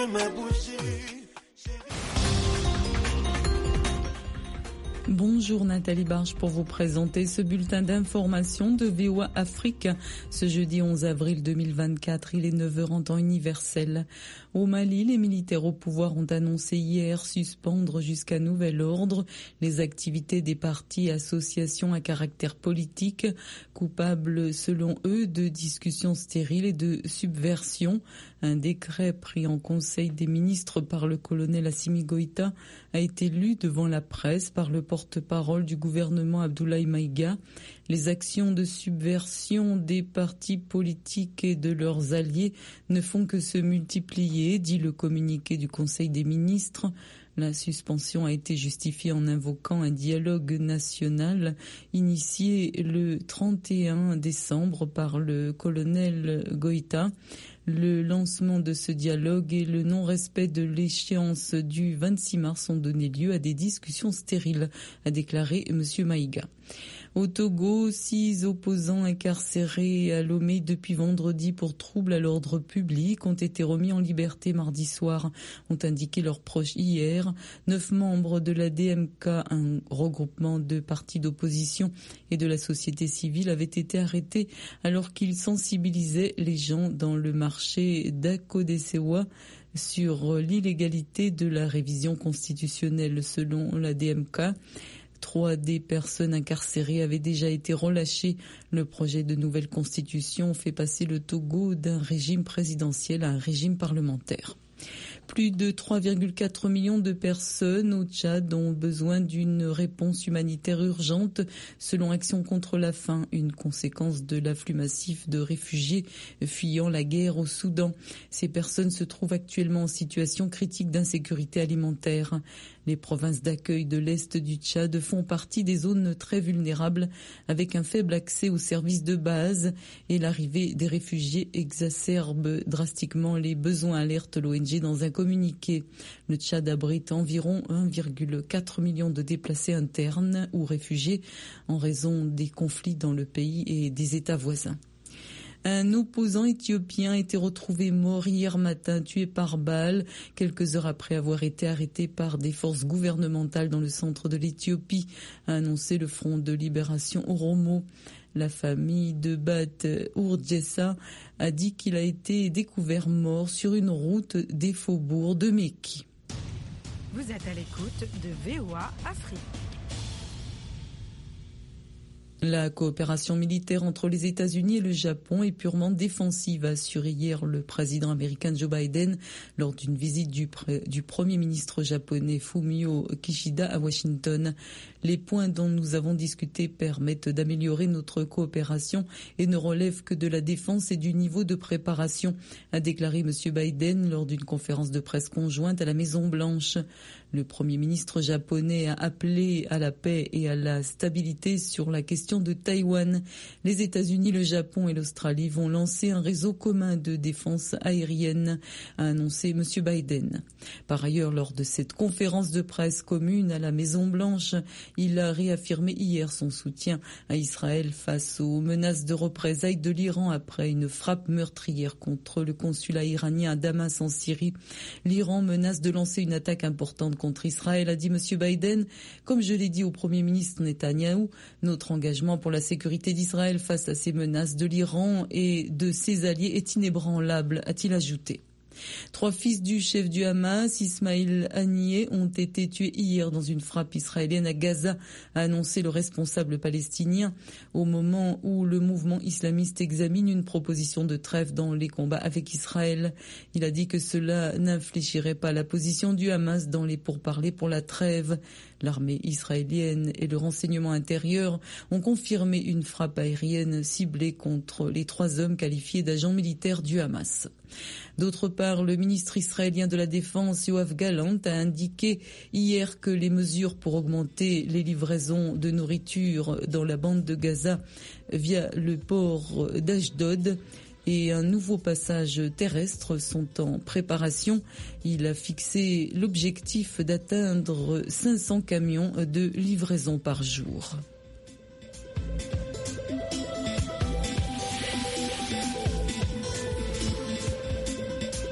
ma bougie. Bonjour Nathalie Barge pour vous présenter ce bulletin d'information de VOA Afrique. Ce jeudi 11 avril 2024, il est 9h en temps universel. Au Mali, les militaires au pouvoir ont annoncé hier suspendre jusqu'à nouvel ordre les activités des partis et associations à caractère politique, coupables selon eux de discussions stériles et de subversion. Un décret pris en Conseil des ministres par le colonel Assimi Goïta a été lu devant la presse par le porte-parole du gouvernement Abdoulaye Maïga. Les actions de subversion des partis politiques et de leurs alliés ne font que se multiplier, dit le communiqué du Conseil des ministres. La suspension a été justifiée en invoquant un dialogue national initié le 31 décembre par le colonel Goïta. Le lancement de ce dialogue et le non-respect de l'échéance du 26 mars ont donné lieu à des discussions stériles, a déclaré M. Maïga. Au Togo, 6 opposants incarcérés à Lomé depuis vendredi pour troubles à l'ordre public ont été remis en liberté mardi soir, ont indiqué leurs proches hier. 9 membres de la DMK, un regroupement de partis d'opposition et de la société civile, avaient été arrêtés alors qu'ils sensibilisaient les gens dans le marché d'Akodesewa sur l'illégalité de la révision constitutionnelle selon la DMK. 3 des personnes incarcérées avaient déjà été relâchées. Le projet de nouvelle constitution fait passer le Togo d'un régime présidentiel à un régime parlementaire. Plus de 3,4 millions de personnes au Tchad ont besoin d'une réponse humanitaire urgente, selon Action contre la faim, une conséquence de l'afflux massif de réfugiés fuyant la guerre au Soudan. Ces personnes se trouvent actuellement en situation critique d'insécurité alimentaire. Les provinces d'accueil de l'Est du Tchad font partie des zones très vulnérables, avec un faible accès aux services de base, et l'arrivée des réfugiés exacerbe drastiquement les besoins, alerte l'ONG dans un communiqué. Le Tchad abrite environ 1,4 million de déplacés internes ou réfugiés en raison des conflits dans le pays et des États voisins. Un opposant éthiopien a été retrouvé mort hier matin, tué par balle, quelques heures après avoir été arrêté par des forces gouvernementales dans le centre de l'Éthiopie, a annoncé le Front de libération Oromo. La famille de Bat Ourjessa a dit qu'il a été découvert mort sur une route des faubourgs de Mekki. Vous êtes à l'écoute de VOA Afrique. La coopération militaire entre les États-Unis et le Japon est purement défensive, a assuré hier le président américain Joe Biden lors d'une visite du Premier ministre japonais Fumio Kishida à Washington. Les points dont nous avons discuté permettent d'améliorer notre coopération et ne relèvent que de la défense et du niveau de préparation, a déclaré M. Biden lors d'une conférence de presse conjointe à la Maison-Blanche. Le Premier ministre japonais a appelé à la paix et à la stabilité sur la question de Taïwan. Les États-Unis, le Japon et l'Australie vont lancer un réseau commun de défense aérienne, a annoncé M. Biden. Par ailleurs, lors de cette conférence de presse commune à la Maison-Blanche, il a réaffirmé hier son soutien à Israël face aux menaces de représailles de l'Iran après une frappe meurtrière contre le consulat iranien à Damas en Syrie. L'Iran menace de lancer une attaque importante contre Israël, a dit M. Biden. Comme je l'ai dit au Premier ministre Netanyahou, notre engagement pour la sécurité d'Israël face à ces menaces de l'Iran et de ses alliés est inébranlable, a-t-il ajouté. 3 fils du chef du Hamas, Ismail Haniyeh, ont été tués hier dans une frappe israélienne à Gaza, a annoncé le responsable palestinien, au moment où le mouvement islamiste examine une proposition de trêve dans les combats avec Israël. Il a dit que cela n'infléchirait pas la position du Hamas dans les pourparlers pour la trêve. L'armée israélienne et le renseignement intérieur ont confirmé une frappe aérienne ciblée contre les 3 hommes qualifiés d'agents militaires du Hamas. D'autre part, le ministre israélien de la Défense, Yoav Gallant, a indiqué hier que les mesures pour augmenter les livraisons de nourriture dans la bande de Gaza via le port d'Ashdod et un nouveau passage terrestre sont en préparation. Il a fixé l'objectif d'atteindre 500 camions de livraison par jour.